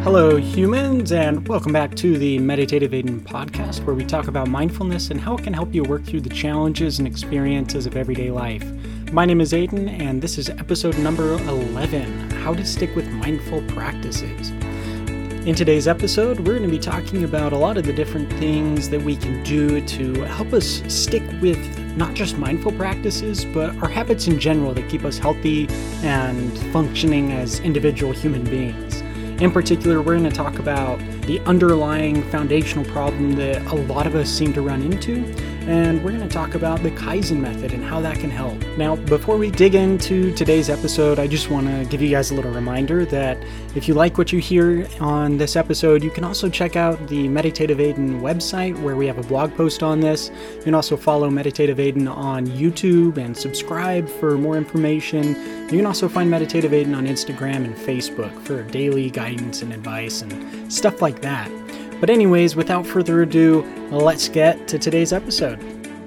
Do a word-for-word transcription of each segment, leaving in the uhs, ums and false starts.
Hello, humans, and welcome back to the Meditative Aiden podcast, where we talk about mindfulness and how it can help you work through the challenges and experiences of everyday life. My name is Aiden, and this is episode number eleven, How to Stick with Mindful Practices. In today's episode, we're going to be talking about a lot of the different things that we can do to help us stick with not just mindful practices, but our habits in general that keep us healthy and functioning as individual human beings. In particular, we're going to talk about the underlying foundational problem that a lot of us seem to run into, and we're going to talk about the Kaizen method and how that can help. Now, before we dig into today's episode, I just want to give you guys a little reminder that if you like what you hear on this episode, you can also check out the Meditative Aiden website where we have a blog post on this. You can also follow Meditative Aiden on YouTube and subscribe for more information. You can also find Meditative Aiden on Instagram and Facebook for daily guidance and advice and stuff like that. But anyways, without further ado, let's get to today's episode.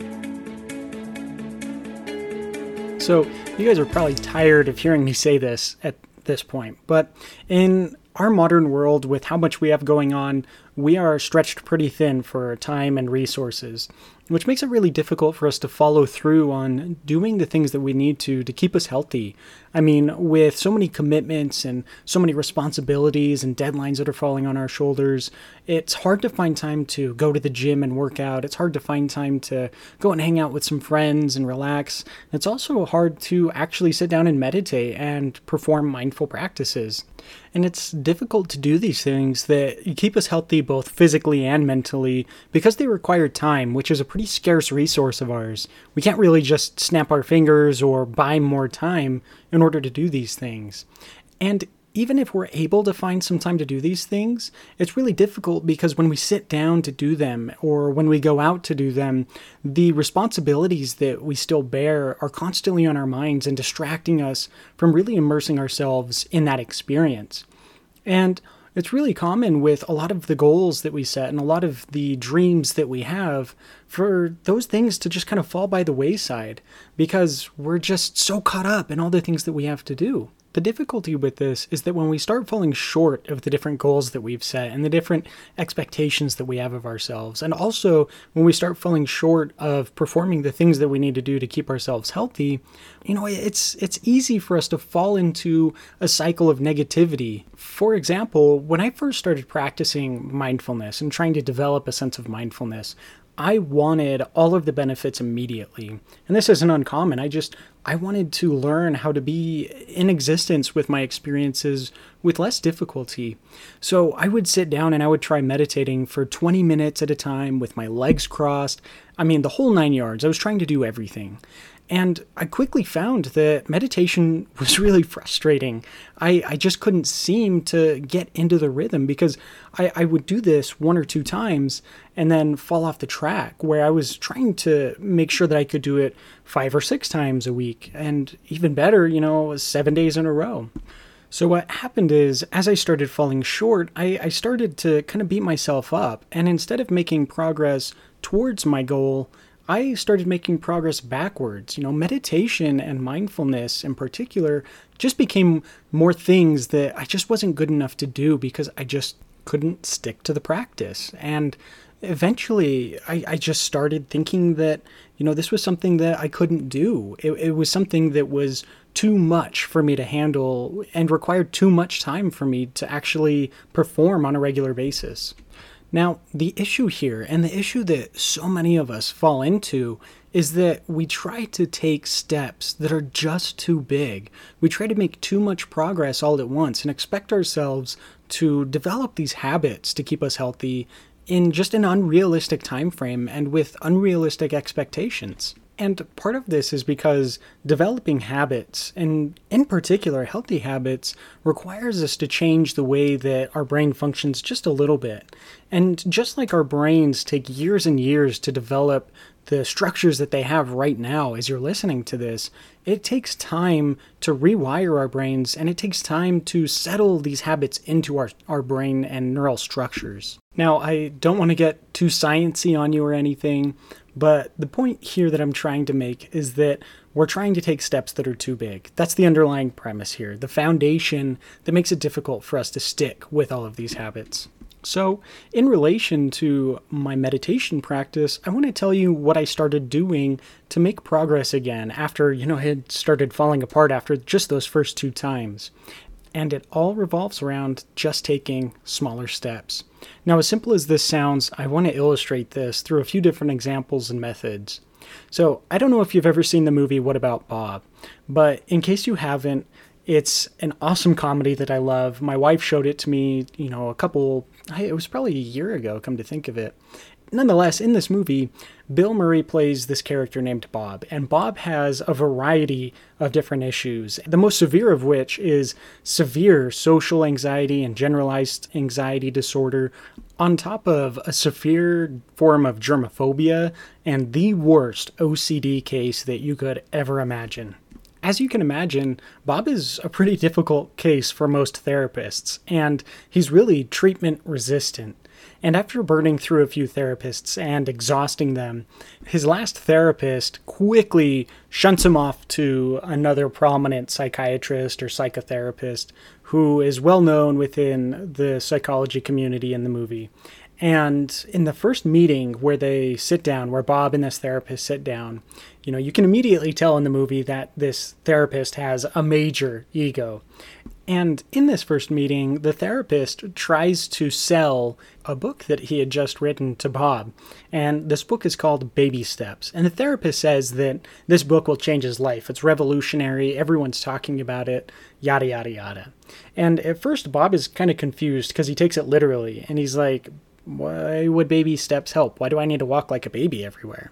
So, you guys are probably tired of hearing me say this at this point, but in our modern world, with how much we have going on, we are stretched pretty thin for time and resources, which makes it really difficult for us to follow through on doing the things that we need to to keep us healthy. I mean, with so many commitments and so many responsibilities and deadlines that are falling on our shoulders, it's hard to find time to go to the gym and work out. It's hard to find time to go and hang out with some friends and relax. It's also hard to actually sit down and meditate and perform mindful practices. And it's difficult to do these things that keep us healthy both physically and mentally because they require time, which is a pretty scarce resource of ours. We can't really just snap our fingers or buy more time in order to do these things. And even if we're able to find some time to do these things, it's really difficult because when we sit down to do them or when we go out to do them, the responsibilities that we still bear are constantly on our minds and distracting us from really immersing ourselves in that experience. And it's really common with a lot of the goals that we set and a lot of the dreams that we have for those things to just kind of fall by the wayside because we're just so caught up in all the things that we have to do. The difficulty with this is that when we start falling short of the different goals that we've set and the different expectations that we have of ourselves, and also when we start falling short of performing the things that we need to do to keep ourselves healthy, you know, it's it's easy for us to fall into a cycle of negativity. For example, when I first started practicing mindfulness and trying to develop a sense of mindfulness, I wanted all of the benefits immediately. And this isn't uncommon. I just, I wanted to learn how to be in existence with my experiences with less difficulty. So I would sit down and I would try meditating for twenty minutes at a time with my legs crossed. I mean, the whole nine yards. I was trying to do everything. And I quickly found that meditation was really frustrating. I, I just couldn't seem to get into the rhythm because I, I would do this one or two times and then fall off the track where I was trying to make sure that I could do it five or six times a week. And even better, you know, seven days in a row. So what happened is, as I started falling short, I, I started to kind of beat myself up. And instead of making progress towards my goal, I started making progress backwards. You know, meditation and mindfulness in particular just became more things that I just wasn't good enough to do because I just couldn't stick to the practice. And eventually I, I just started thinking that, you know, this was something that I couldn't do. It, it was something that was too much for me to handle and required too much time for me to actually perform on a regular basis. Now, the issue here, and the issue that so many of us fall into, is that we try to take steps that are just too big. We try to make too much progress all at once and expect ourselves to develop these habits to keep us healthy in just an unrealistic time frame and with unrealistic expectations. And part of this is because developing habits, and in particular healthy habits, requires us to change the way that our brain functions just a little bit. And just like our brains take years and years to develop the structures that they have right now as you're listening to this, it takes time to rewire our brains, and it takes time to settle these habits into our, our brain and neural structures. Now, I don't want to get too sciencey on you or anything, But the point here that I'm trying to make is that we're trying to take steps that are too big. That's the underlying premise here, the foundation that makes it difficult for us to stick with all of these habits. So, in relation to my meditation practice, I want to tell you what I started doing to make progress again after, you know, it had started falling apart after just those first two times. And it all revolves around just taking smaller steps. Now, as simple as this sounds, I want to illustrate this through a few different examples and methods. So, I don't know if you've ever seen the movie What About Bob, but in case you haven't, it's an awesome comedy that I love. My wife showed it to me, you know, a couple, it was probably a year ago, come to think of it. Nonetheless, in this movie, Bill Murray plays this character named Bob, and Bob has a variety of different issues, the most severe of which is severe social anxiety and generalized anxiety disorder, on top of a severe form of germophobia and the worst O C D case that you could ever imagine. As you can imagine, Bob is a pretty difficult case for most therapists, and he's really treatment resistant. And after burning through a few therapists and exhausting them, his last therapist quickly shunts him off to another prominent psychiatrist or psychotherapist who is well known within the psychology community in the movie. And in the first meeting where they sit down, where Bob and this therapist sit down, you know, you can immediately tell in the movie that this therapist has a major ego. And in this first meeting, the therapist tries to sell a book that he had just written to Bob. And this book is called Baby Steps. And the therapist says that this book will change his life. It's revolutionary. Everyone's talking about it, yada, yada, yada. And at first, Bob is kind of confused because he takes it literally. And he's like, why would baby steps help? Why do I need to walk like a baby everywhere?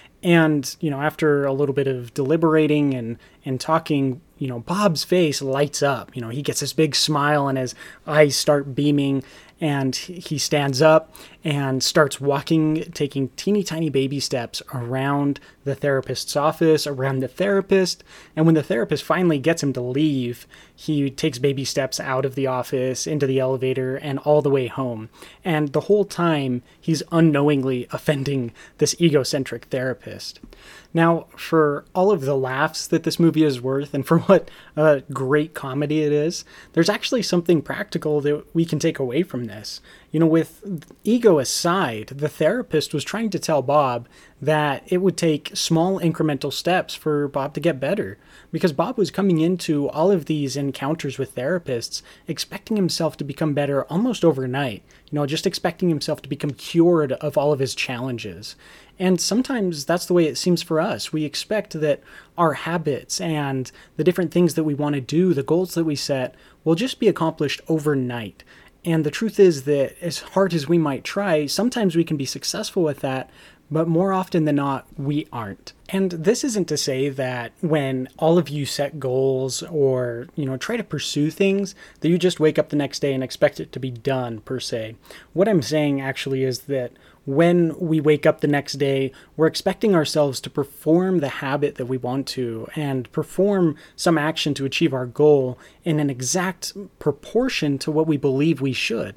And, you know, after a little bit of deliberating and, and talking, you know, Bob's face lights up. You know, he gets this big smile and his eyes start beaming, and he stands up and starts walking, taking teeny tiny baby steps around the therapist's office, around the therapist. And when the therapist finally gets him to leave, he takes baby steps out of the office, into the elevator, and all the way home. And the whole time, he's unknowingly offending this egocentric therapist. Now, for all of the laughs that this movie is worth, and for what a great comedy it is, there's actually something practical that we can take away from this. You know, with ego aside, the therapist was trying to tell Bob that it would take small incremental steps for Bob to get better, because Bob was coming into all of these encounters with therapists expecting himself to become better almost overnight, you know, just expecting himself to become cured of all of his challenges. And sometimes that's the way it seems for us. We expect that our habits and the different things that we want to do, the goals that we set, will just be accomplished overnight. And the truth is that as hard as we might try, sometimes we can be successful with that, but more often than not, we aren't. And this isn't to say that when all of you set goals or, you know, try to pursue things, that you just wake up the next day and expect it to be done, per se. What I'm saying actually is that when we wake up the next day, we're expecting ourselves to perform the habit that we want to and perform some action to achieve our goal in an exact proportion to what we believe we should.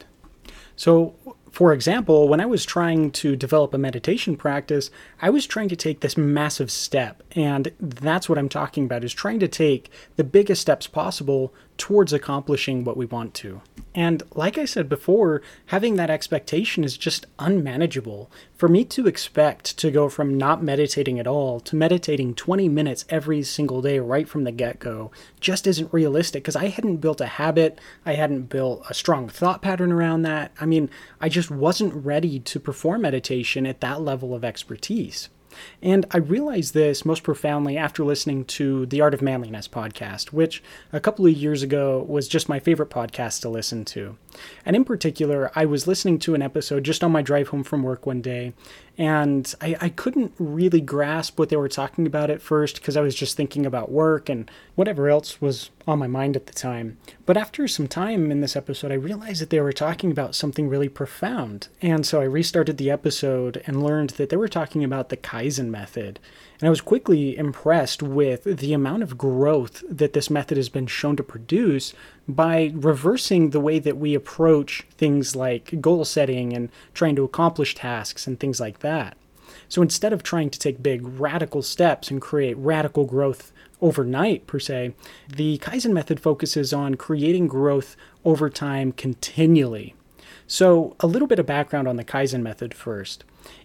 So, for example, when I was trying to develop a meditation practice, I was trying to take this massive step, and that's what I'm talking about, is trying to take the biggest steps possible towards accomplishing what we want to. And like I said before, having that expectation is just unmanageable. For me to expect to go from not meditating at all to meditating twenty minutes every single day right from the get-go just isn't realistic, because I hadn't built a habit, I hadn't built a strong thought pattern around that. I mean, I just wasn't ready to perform meditation at that level of expertise. And I realized this most profoundly after listening to the Art of Manliness podcast, which a couple of years ago was just my favorite podcast to listen to. And in particular, I was listening to an episode just on my drive home from work one day, and I, I couldn't really grasp what they were talking about at first because I was just thinking about work and whatever else was on my mind at the time. But after some time in this episode, I realized that they were talking about something really profound. And so I restarted the episode and learned that they were talking about the Kaizen method. And I was quickly impressed with the amount of growth that this method has been shown to produce by reversing the way that we approach things like goal setting and trying to accomplish tasks and things like that. So instead of trying to take big radical steps and create radical growth overnight, per se, the Kaizen method focuses on creating growth over time continually. So a little bit of background on the Kaizen method first.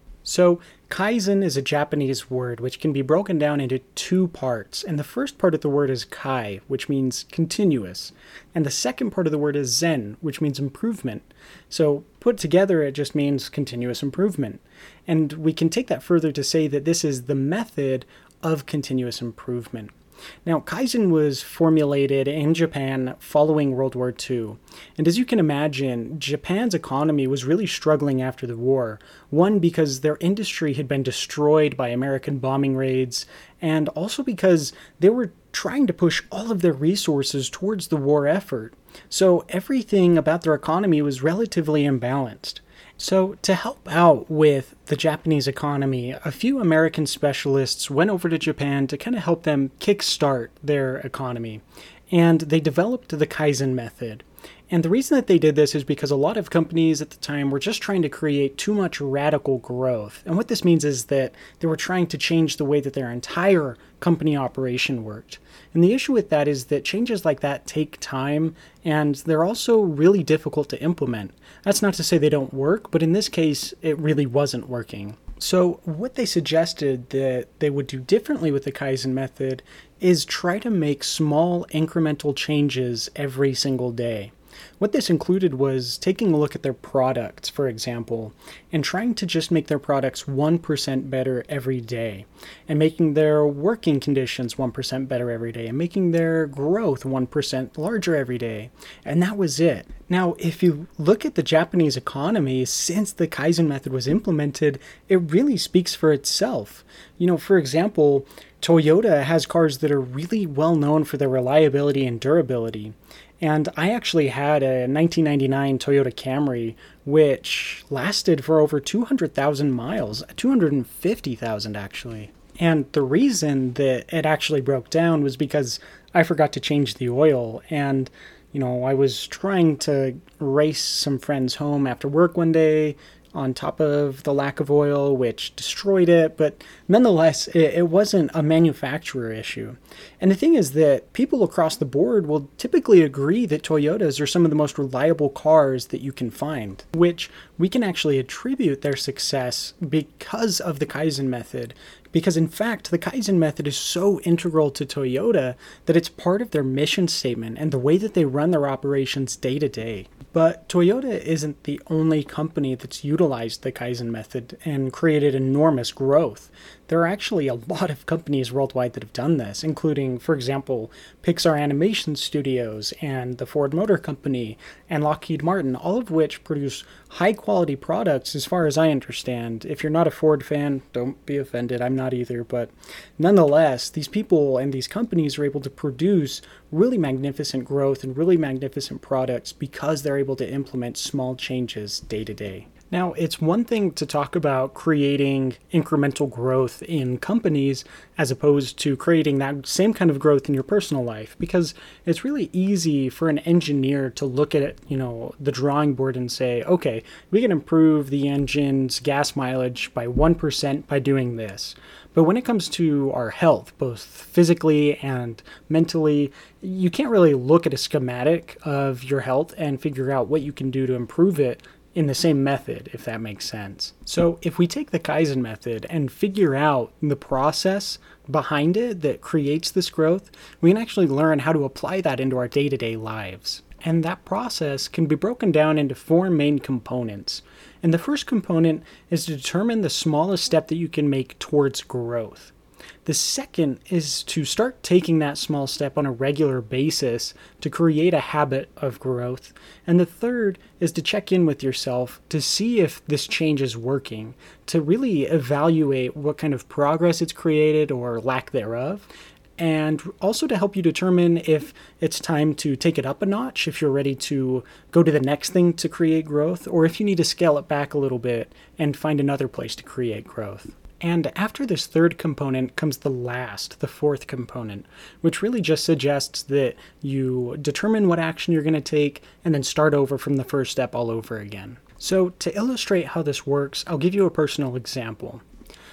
So Kaizen is a Japanese word which can be broken down into two parts. And the first part of the word is kai, which means continuous. And the second part of the word is zen, which means improvement. So put together, it just means continuous improvement. And we can take that further to say that this is the method of continuous improvement. Now, Kaizen was formulated in Japan following World War Two. And as you can imagine, Japan's economy was really struggling after the war. One, because their industry had been destroyed by American bombing raids, and also because they were trying to push all of their resources towards the war effort. So everything about their economy was relatively imbalanced. So to help out with the Japanese economy, a few American specialists went over to Japan to kind of help them kickstart their economy. And they developed the Kaizen method. And the reason that they did this is because a lot of companies at the time were just trying to create too much radical growth. And what this means is that they were trying to change the way that their entire company operation worked. And the issue with that is that changes like that take time, and they're also really difficult to implement. That's not to say they don't work, but in this case, it really wasn't working. So what they suggested that they would do differently with the Kaizen method is try to make small incremental changes every single day. What this included was taking a look at their products, for example, and trying to just make their products one percent better every day, and making their working conditions one percent better every day, and making their growth one percent larger every day. And that was it. Now, if you look at the Japanese economy, since the Kaizen method was implemented, it really speaks for itself. You know, for example, Toyota has cars that are really well known for their reliability and durability. And I actually had a nineteen ninety-nine Toyota Camry, which lasted for over two hundred thousand miles, two hundred fifty thousand actually. And the reason that it actually broke down was because I forgot to change the oil. And, you know, I was trying to race some friends home after work one day on top of the lack of oil, which destroyed it. But nonetheless, it, it wasn't a manufacturer issue. And the thing is that people across the board will typically agree that Toyotas are some of the most reliable cars that you can find, which we can actually attribute their success because of the Kaizen method. Because in fact, the Kaizen method is so integral to Toyota that it's part of their mission statement and the way that they run their operations day to day. But Toyota isn't the only company that's utilized the Kaizen method and created enormous growth. There are actually a lot of companies worldwide that have done this, including, for example, Pixar Animation Studios and the Ford Motor Company and Lockheed Martin, all of which produce high-quality products as far as I understand. If you're not a Ford fan, don't be offended. I'm not either. But nonetheless, these people and these companies are able to produce really magnificent growth and really magnificent products because they're able to implement small changes day to day. Now, it's one thing to talk about creating incremental growth in companies as opposed to creating that same kind of growth in your personal life, because it's really easy for an engineer to look at, you know, the drawing board and say, okay, we can improve the engine's gas mileage by one percent by doing this. But when it comes to our health, both physically and mentally, you can't really look at a schematic of your health and figure out what you can do to improve it in the same method, if that makes sense. So if we take the Kaizen method and figure out the process behind it that creates this growth, we can actually learn how to apply that into our day-to-day lives. And that process can be broken down into four main components. And the first component is to determine the smallest step that you can make towards growth. The second is to start taking that small step on a regular basis to create a habit of growth. And the third is to check in with yourself to see if this change is working, to really evaluate what kind of progress it's created or lack thereof, and also to help you determine if it's time to take it up a notch, if you're ready to go to the next thing to create growth, or if you need to scale it back a little bit and find another place to create growth. And after this third component comes the last, the fourth component, which really just suggests that you determine what action you're going to take and then start over from the first step all over again. So to illustrate how this works, I'll give you a personal example.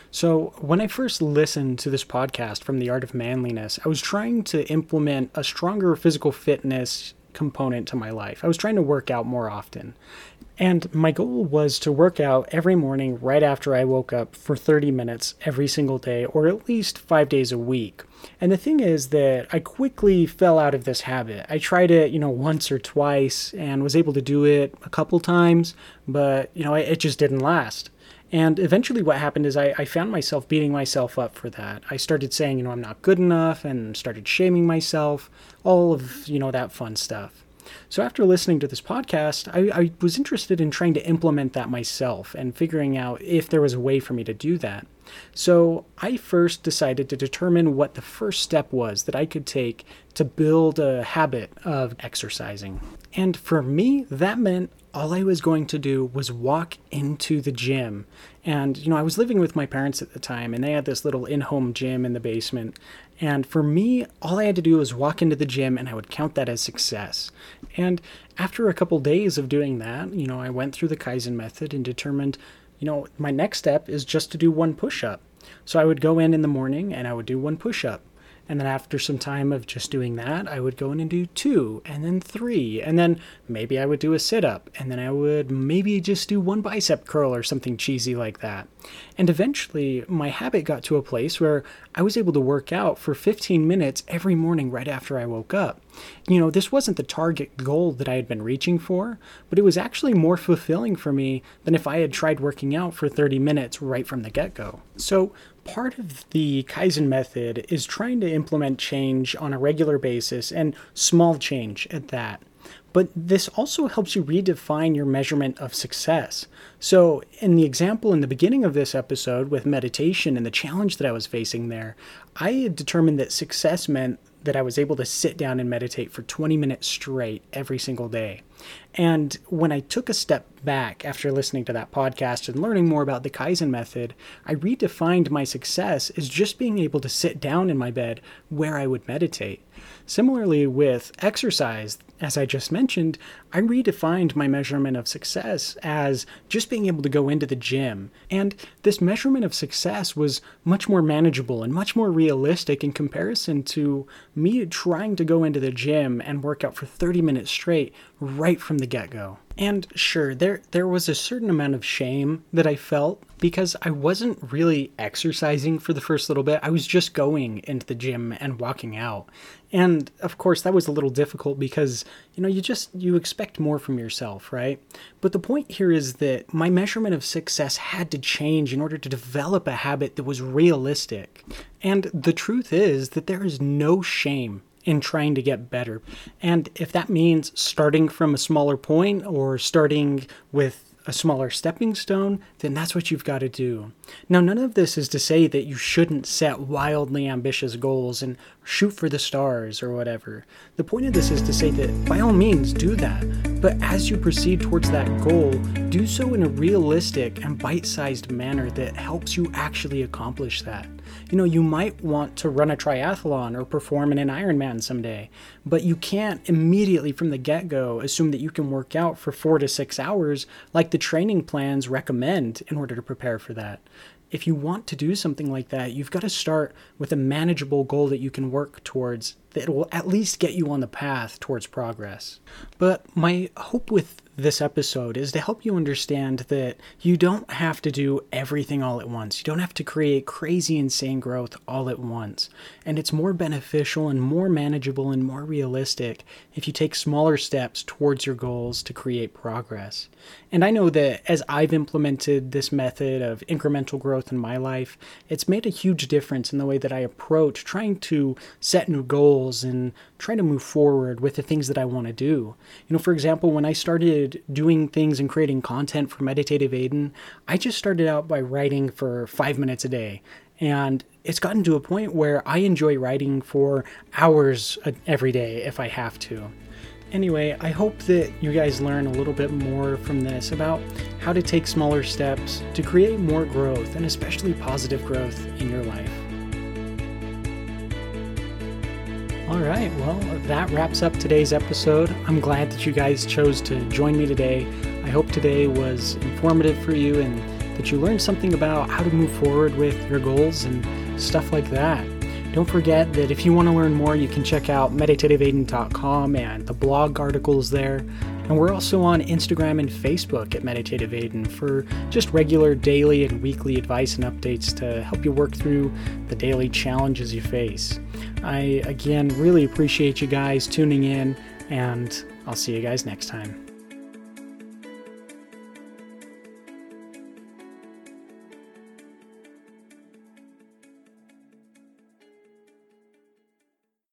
So, when I first listened to this podcast from The Art of Manliness, I was trying to implement a stronger physical fitness component to my life. I was trying to work out more often. And my goal was to work out every morning right after I woke up for thirty minutes every single day, or at least five days a week. And the thing is that I quickly fell out of this habit. I tried it, you know, once or twice and was able to do it a couple times, but, you know, it just didn't last. And eventually what happened is I, I found myself beating myself up for that. I started saying, you know, I'm not good enough, and started shaming myself, all of, you know, that fun stuff. So after listening to this podcast, I, I was interested in trying to implement that myself and figuring out if there was a way for me to do that. So I first decided to determine what the first step was that I could take to build a habit of exercising. And for me, that meant all I was going to do was walk into the gym. And, you know, I was living with my parents at the time, and they had this little in-home gym in the basement. And for me, all I had to do was walk into the gym, and I would count that as success. And after a couple days of doing that, you know, I went through the Kaizen method and determined, you know, my next step is just to do one push-up. So I would go in in the morning, and I would do one push-up. And then after some time of just doing that, I would go in and do two, and then three, and then maybe I would do a sit-up, and then I would maybe just do one bicep curl or something cheesy like that. And eventually, my habit got to a place where I was able to work out for fifteen minutes every morning right after I woke up. You know, this wasn't the target goal that I had been reaching for, but it was actually more fulfilling for me than if I had tried working out for thirty minutes right from the get-go. So, part of the Kaizen method is trying to implement change on a regular basis, and small change at that. But this also helps you redefine your measurement of success. So in the example in the beginning of this episode with meditation and the challenge that I was facing there, I had determined that success meant that I was able to sit down and meditate for twenty minutes straight every single day. And when I took a step back after listening to that podcast and learning more about the Kaizen method, I redefined my success as just being able to sit down in my bed where I would meditate. Similarly with exercise, as I just mentioned, I redefined my measurement of success as just being able to go into the gym. And this measurement of success was much more manageable and much more realistic in comparison to me trying to go into the gym and work out for thirty minutes straight right from the get-go. And sure, there there was a certain amount of shame that I felt because I wasn't really exercising for the first little bit. I was just going into the gym and walking out. And of course, that was a little difficult because, you know, you just, you expect more from yourself, right? But the point here is that my measurement of success had to change in order to develop a habit that was realistic. And the truth is that there is no shame in trying to get better. And if that means starting from a smaller point or starting with a smaller stepping stone, then that's what you've got to do. Now, none of this is to say that you shouldn't set wildly ambitious goals and shoot for the stars or whatever. The point of this is to say that by all means do that, but as you proceed towards that goal, do so in a realistic and bite-sized manner that helps you actually accomplish that. You know, you might want to run a triathlon or perform in an Ironman someday, but you can't immediately from the get-go assume that you can work out for four to six hours like the training plans recommend in order to prepare for that. If you want to do something like that, you've got to start with a manageable goal that you can work towards that will at least get you on the path towards progress. But my hope with this episode is to help you understand that you don't have to do everything all at once. You don't have to create crazy, insane growth all at once. And it's more beneficial and more manageable and more realistic if you take smaller steps towards your goals to create progress. And I know that as I've implemented this method of incremental growth in my life, it's made a huge difference in the way that I approach trying to set new goals and trying to move forward with the things that I want to do. You know, for example, when I started doing things and creating content for Meditative Aiden, I just started out by writing for five minutes a day. And it's gotten to a point where I enjoy writing for hours every day if I have to. Anyway, I hope that you guys learn a little bit more from this about how to take smaller steps to create more growth, and especially positive growth in your life. All right, well, that wraps up today's episode. I'm glad that you guys chose to join me today. I hope today was informative for you and that you learned something about how to move forward with your goals and stuff like that. Don't forget that if you want to learn more, you can check out meditative aiden dot com and the blog articles there. And we're also on Instagram and Facebook at Meditative Aiden for just regular daily and weekly advice and updates to help you work through the daily challenges you face. I, again, really appreciate you guys tuning in, and I'll see you guys next time.